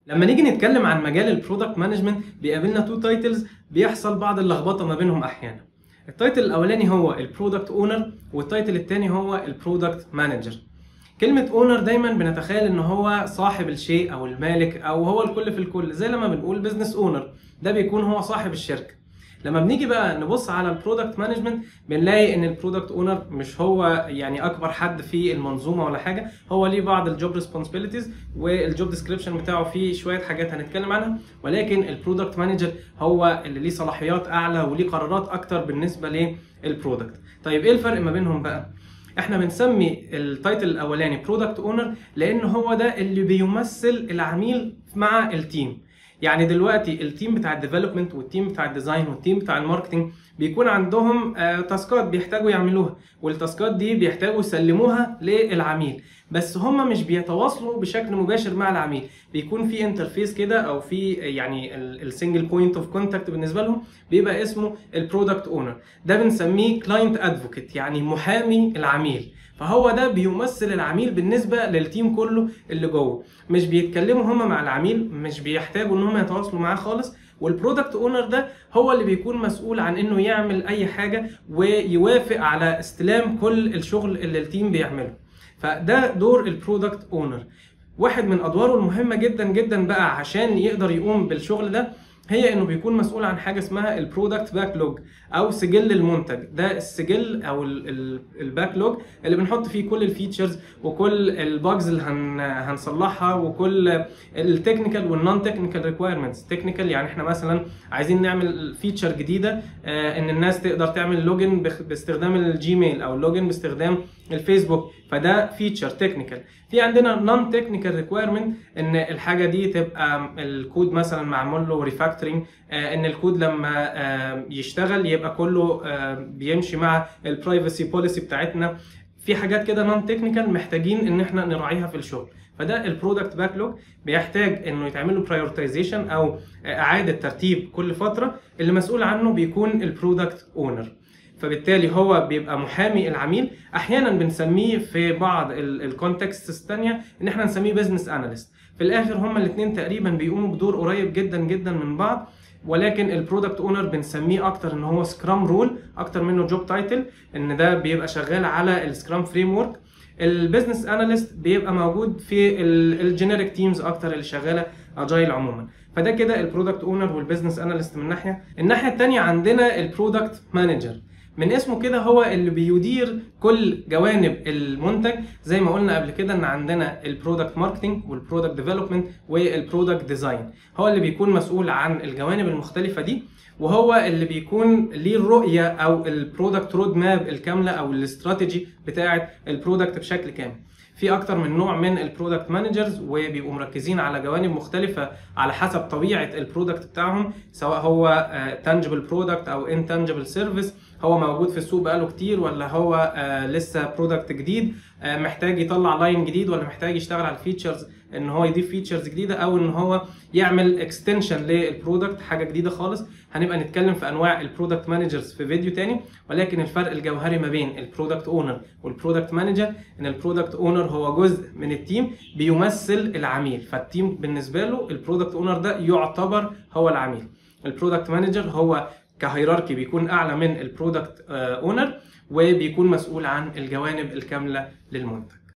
لما نيجي نتكلم عن مجال البرودكت مانجمنت بيقابلنا تو تايتلز بيحصل بعض اللخبطه ما بينهم احيانا. التايتل الاولاني هو البرودكت اونر والتايتل الثاني هو البرودكت مانجر. كلمه اونر دايما بنتخيل ان هو صاحب الشيء او المالك او هو الكل في الكل، زي لما بنقول بزنس اونر ده بيكون هو صاحب الشركه. لما بنيجي بقى نبص على البرودكت مانجمنت بنلاقي ان البرودكت اونر مش هو يعني اكبر حد في المنظومه ولا حاجه، هو ليه بعض الجوب ريسبونسبيلتيز والجوب ديسكريبشن بتاعه فيه شويه حاجات هنتكلم عنها، ولكن البرودكت مانجر هو اللي ليه صلاحيات اعلى وليه قرارات اكتر بالنسبه للبرودكت. طيب ايه الفرق ما بينهم بقى؟ احنا بنسمي التايتل الاولاني برودكت اونر لان هو ده اللي بيمثل العميل مع التيم. يعني دلوقتي التيم بتاع الديفلوبمنت والتيم بتاع الديزاين والتيم بتاع الماركتنج بيكون عندهم تاسكات بيحتاجوا يعملوها، والتاسكات دي بيحتاجوا يسلموها للعميل، بس هم مش بيتواصلوا بشكل مباشر مع العميل، بيكون في انترفيس كده او في يعني السنجل بوينت اوف كونتاكت بالنسبه لهم بيبقى اسمه البرودكت اونر. ده بنسميه كلاينت ادفوكيت، يعني محامي العميل. فهو ده بيمثل العميل بالنسبه للتيم كله اللي جوه، مش بيتكلموا هم مع العميل، مش بيحتاجوا ان هم يتواصلوا معاه خالص. والبرودكت اونر ده هو اللي بيكون مسؤول عن انه يعمل اي حاجه ويوافق على استلام كل الشغل اللي التيم بيعمله. فده دور البرودكت اونر. واحد من ادواره المهمه جدا جدا بقى عشان يقدر يقوم بالشغل ده هي انه بيكون مسؤول عن حاجه اسمها البرودكت باكلوج او سجل المنتج. ده السجل او الباكلوج اللي بنحط فيه كل الفيتشرز وكل الباجز اللي هنصلحها وكل التكنيكال والنون تكنيكال ريكويرمنتس. تكنيكال يعني احنا مثلا عايزين نعمل فيتشر جديده ان الناس تقدر تعمل لوجن باستخدام الجيميل او لوجن باستخدام الفيسبوك، فده فيتشر تكنيكال. في عندنا نون تكنيكال ريكويرمنت ان الحاجه دي تبقى الكود مثلا معمول له ريفاكتورنج، ان الكود لما يشتغل يبقى كله بيمشي مع البرايفسي بوليسي بتاعتنا. في حاجات كده نون تكنيكال محتاجين ان احنا نراعيها في الشغل. فده البرودكت باكلوج بيحتاج انه يتعمل له برايورتايزيشن او اعاده ترتيب كل فتره، اللي مسؤول عنه بيكون البرودكت اونر. فبالتالي هو بيبقى محامي العميل. احيانا بنسميه في بعض الكونتكستس الثانيه ان احنا نسميه بزنس اناليست. في الاخر هما الاثنين تقريبا بيقوموا بدور قريب جدا جدا من بعض، ولكن البرودكت اونر بنسميه اكتر ان هو سكرام رول اكتر منه جوب تايتل، ان ده بيبقى شغال على السكرام فريم ورك. البيزنس اناليست بيبقى موجود في الجينيريك تيمز اكتر اللي شغاله اجايل عموما. فده كده البرودكت اونر والبيزنس اناليست من ناحيه. الناحيه الثانيه عندنا البرودكت مانجر. من اسمه كده هو اللي بيدير كل جوانب المنتج. زي ما قلنا قبل كده ان عندنا البرودكت ماركتنج والبرودكت ديفلوبمنت والبرودكت ديزاين، هو اللي بيكون مسؤول عن الجوانب المختلفه دي، وهو اللي بيكون ليه الرؤيه او البرودكت رود ماب الكامله او الاستراتيجي بتاعه البرودكت بشكل كامل. في اكتر من نوع من البرودكت مانجرز وبيبقوا مركزين على جوانب مختلفه على حسب طبيعه البرودكت بتاعهم، سواء هو تانجبل برودكت او انتانجبل سيرفيس، هو موجود في السوق بقاله كتير ولا هو لسه برودكت جديد محتاج يطلع لاين جديد، ولا محتاج يشتغل على الفيتشرز ان هو يضيف فيتشرز جديده، او ان هو يعمل اكستنشن للبرودكت حاجه جديده خالص. هنبقى نتكلم في انواع البرودكت مانجرز في فيديو تاني، ولكن الفرق الجوهري ما بين البرودكت اونر والبرودكت مانجر ان البرودكت اونر هو جزء من التيم بيمثل العميل، فالتيم بالنسبه له البرودكت اونر ده يعتبر هو العميل. البرودكت مانجر هو كهيراركي بيكون اعلى من البرودكت اونر وبيكون مسؤول عن الجوانب الكامله للمنتج.